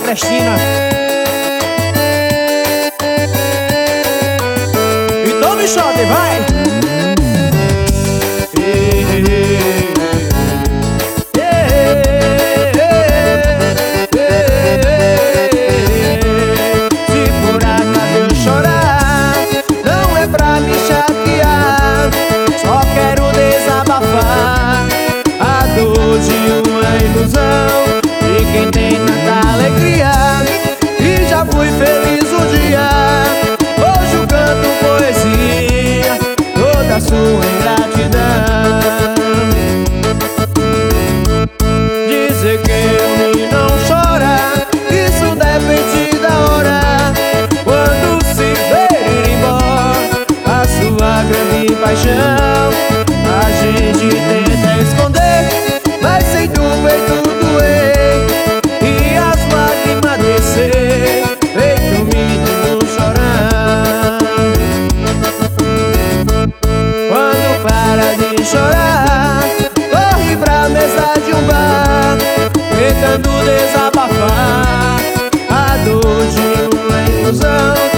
Cristina. Então me chove, vai! Se por acaso eu chorar, não é pra me chatear, só quero desabafar a dor de uma ilusão de quem tem tanta alegria e já fui feliz um dia. Hoje eu canto poesia, toda a sua ingratidão. Dizer que ele não chora, isso depende da hora. Quando se ver ir embora a sua grande paixão, a gente tenta esconder, mas sem do peito doer e as lágrimas descer, feito um menino chorando. Quando para de chorar, corre pra mesa de um bar, tentando desabafar a dor de uma ilusão.